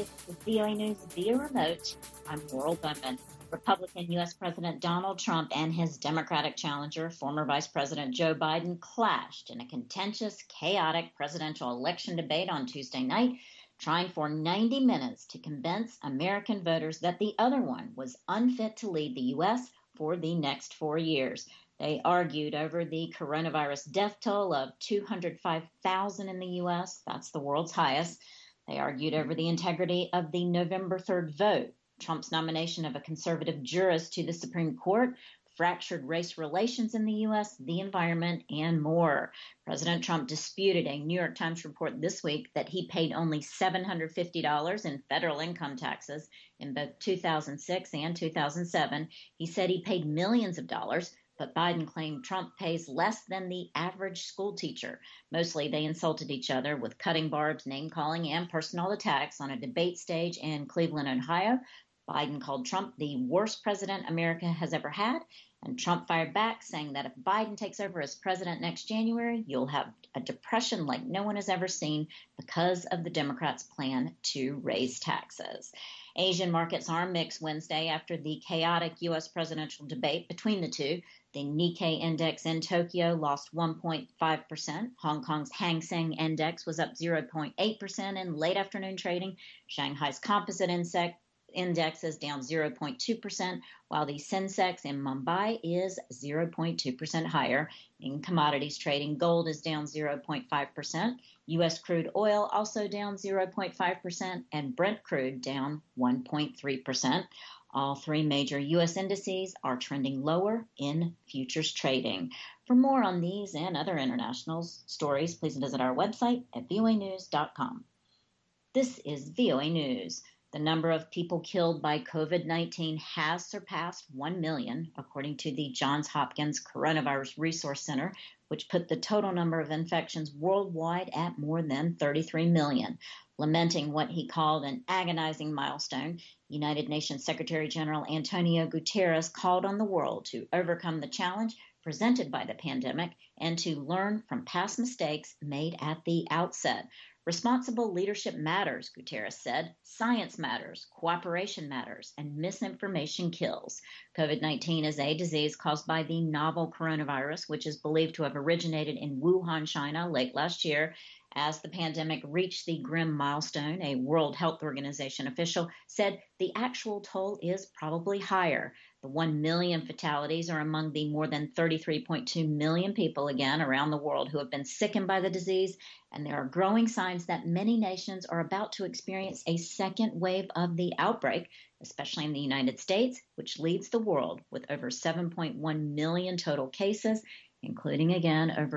This is VOA News via remote. I'm Laurel Bowman. Republican U.S. President Donald Trump and his Democratic challenger, former Vice President Joe Biden, clashed in a contentious, chaotic presidential election debate on Tuesday night, trying for 90 minutes to convince American voters that the other one was unfit to lead the U.S. for the next 4 years. They argued over the coronavirus death toll of 205,000 in the U.S. That's the world's highest. They argued over the integrity of the November 3rd vote, Trump's nomination of a conservative jurist to the Supreme Court, fractured race relations in the U.S., the environment, and more. President Trump disputed a New York Times report this week that he paid only $750 in federal income taxes in both 2006 and 2007. He said he paid millions of dollars, but Biden claimed Trump pays less than the average school teacher. Mostly they insulted each other with cutting barbs, name-calling, and personal attacks on a debate stage in Cleveland, Ohio. Biden called Trump the worst president America has ever had, and Trump fired back, saying that if Biden takes over as president next January, you'll have a depression like no one has ever seen because of the Democrats' plan to raise taxes. Asian markets are mixed Wednesday after the chaotic U.S. presidential debate between the two. The Nikkei index in Tokyo lost 1.5%. Hong Kong's Hang Seng index was up 0.8% in late afternoon trading. Shanghai's composite index is down 0.2%, while the Sensex in Mumbai is 0.2% higher. In commodities trading, gold is down 0.5%. U.S. crude oil also down 0.5%, and Brent crude down 1.3%. All three major U.S. indices are trending lower in futures trading. For more on these and other international stories, please visit our website at voanews.com. This is VOA News. The number of people killed by COVID-19 has surpassed 1 million, according to the Johns Hopkins Coronavirus Resource Center, which put the total number of infections worldwide at more than 33 million. Lamenting what he called an agonizing milestone, United Nations Secretary General Antonio Guterres called on the world to overcome the challenge presented by the pandemic and to learn from past mistakes made at the outset. Responsible leadership matters, Guterres said. Science matters, cooperation matters, and misinformation kills. COVID-19 is a disease caused by the novel coronavirus, which is believed to have originated in Wuhan, China, late last year. As the pandemic reached the grim milestone, a World Health Organization official said the actual toll is probably higher. The 1 million fatalities are among the more than 33.2 million people, again, around the world who have been sickened by the disease, and there are growing signs that many nations are about to experience a second wave of the outbreak, especially in the United States, which leads the world with over 7.1 million total cases, including, again, over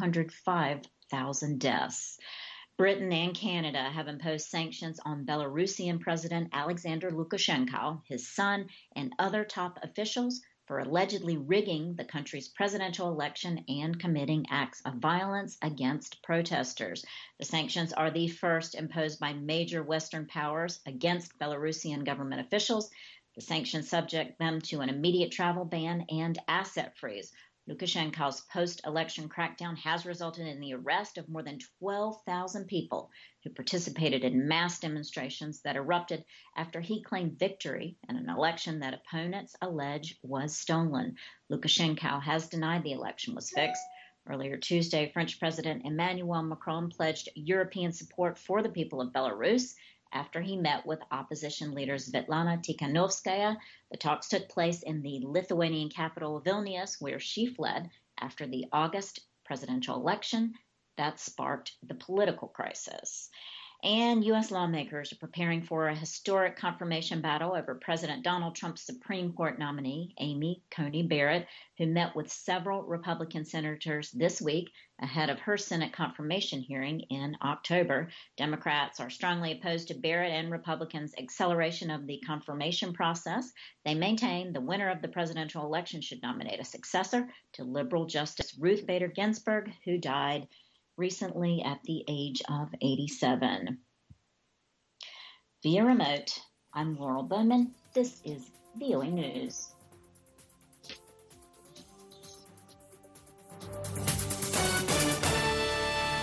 205,000 deaths. Britain and Canada have imposed sanctions on Belarusian President Alexander Lukashenko, his son, and other top officials for allegedly rigging the country's presidential election and committing acts of violence against protesters. The sanctions are the first imposed by major Western powers against Belarusian government officials. The sanctions subject them to an immediate travel ban and asset freeze. Lukashenko's post-election crackdown has resulted in the arrest of more than 12,000 people who participated in mass demonstrations that erupted after he claimed victory in an election that opponents allege was stolen. Lukashenko has denied the election was fixed. Earlier Tuesday, French President Emmanuel Macron pledged European support for the people of Belarus after he met with opposition leader Svetlana Tikhanovskaya. The talks took place in the Lithuanian capital Vilnius, where she fled after the August presidential election that sparked the political crisis. And U.S. lawmakers are preparing for a historic confirmation battle over President Donald Trump's Supreme Court nominee, Amy Coney Barrett, who met with several Republican senators this week ahead of her Senate confirmation hearing in October. Democrats are strongly opposed to Barrett and Republicans' acceleration of the confirmation process. They maintain the winner of the presidential election should nominate a successor to liberal Justice Ruth Bader Ginsburg, who died recently at the age of 87. Via remote, I'm Laurel Bowman. This is VOA News.